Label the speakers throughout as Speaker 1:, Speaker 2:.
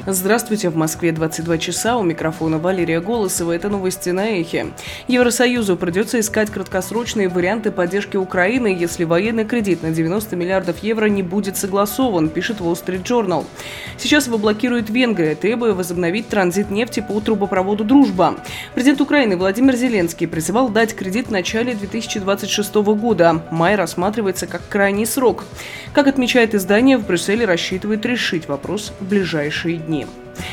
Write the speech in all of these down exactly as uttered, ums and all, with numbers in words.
Speaker 1: Здравствуйте, в Москве двадцать два часа, у микрофона Валерия Голосова. Это новости на Эхе. Евросоюзу придется искать краткосрочные варианты поддержки Украины, если военный кредит на девяносто миллиардов евро не будет согласован, пишет Wall Street Journal. Сейчас его блокирует Венгрия, требуя возобновить транзит нефти по трубопроводу «Дружба». Президент Украины Владимир Зеленский призывал дать кредит в начале две тысячи двадцать шестого года. Май рассматривается как крайний срок. Как отмечает издание, в Брюсселе рассчитывают решить вопрос в ближайшие дни.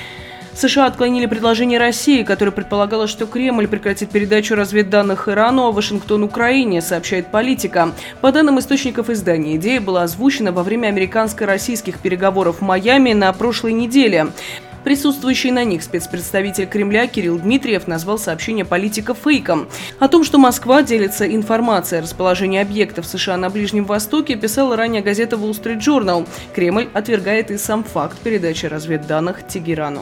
Speaker 1: США отклонили предложение России, которое предполагало, что Кремль прекратит передачу разведданных Ирану, а Вашингтон – Украине, сообщает «Политика». По данным источников издания, идея была озвучена во время американско-российских переговоров в Майами на прошлой неделе. Присутствующий на них спецпредставитель Кремля Кирилл Дмитриев назвал сообщение «Политика» фейком. О том, что Москва делится информацией о расположении объектов США на Ближнем Востоке, писала ранее газета Wall Street Journal. Кремль отвергает и сам факт передачи разведданных Тегерану.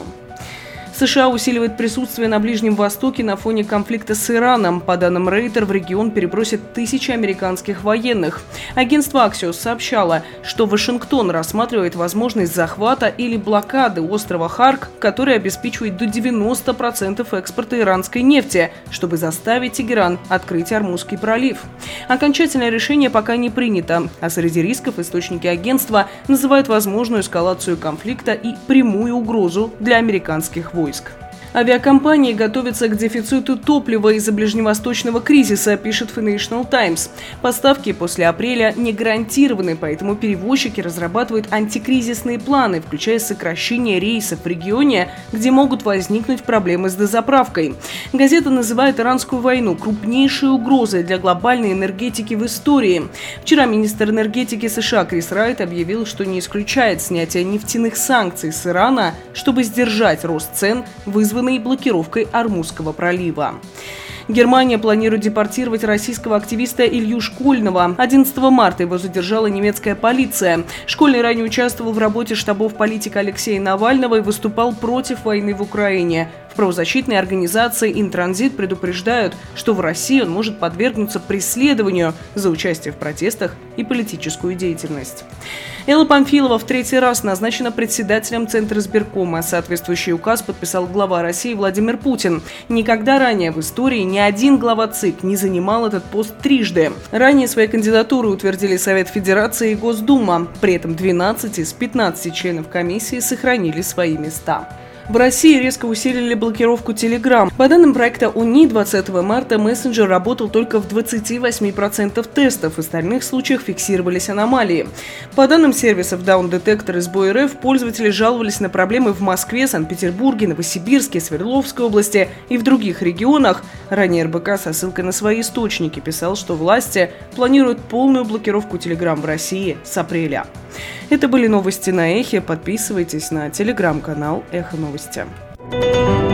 Speaker 1: США усиливает присутствие на Ближнем Востоке на фоне конфликта с Ираном. По данным Рейтер, в регион перебросят тысячи американских военных. Агентство Axios сообщало, что Вашингтон рассматривает возможность захвата или блокады острова Харк, который обеспечивает до девяноста процентов экспорта иранской нефти, чтобы заставить Тегеран открыть Ормузский пролив. Окончательное решение пока не принято, а среди рисков источники агентства называют возможную эскалацию конфликта и прямую угрозу для американских войск. Авиакомпании готовятся к дефициту топлива из-за ближневосточного кризиса, пишет Financial Times. Поставки после апреля не гарантированы, поэтому перевозчики разрабатывают антикризисные планы, включая сокращение рейсов в регионе, где могут возникнуть проблемы с дозаправкой. Газета называет иранскую войну крупнейшей угрозой для глобальной энергетики в истории. Вчера министр энергетики США Крис Райт объявил, что не исключает снятие нефтяных санкций с Ирана, чтобы сдержать рост цен, вызванный блокировкой Ормузского пролива. Германия планирует депортировать российского активиста Илью Школьного. одиннадцатого марта его задержала немецкая полиция. Школьный ранее участвовал в работе штабов политика Алексея Навального и выступал против войны в Украине. В правозащитной организации «Интранзит» предупреждают, что в России он может подвергнуться преследованию за участие в протестах и политическую деятельность. Элла Памфилова в третий раз назначена председателем Центра избиркома. Соответствующий указ подписал глава России Владимир Путин. Никогда ранее в истории ни один глава ЦИК не занимал этот пост трижды. Ранее свои кандидатуры утвердили Совет Федерации и Госдума. При этом двенадцать из пятнадцати членов комиссии сохранили свои места. В России резко усилили блокировку Telegram. По данным проекта ООН, двадцатого марта мессенджер работал только в двадцати восьми процентах тестов, в остальных случаях фиксировались аномалии. По данным сервисов Down Detector и Сбой РФ, пользователи жаловались на проблемы в Москве, Санкт-Петербурге, Новосибирске, Свердловской области и в других регионах. Ранее эр бэ ка со ссылкой на свои источники писал, что власти планируют полную блокировку Telegram в России с апреля. Это были новости на Эхе. Подписывайтесь на телеграм-канал Эхо Новости.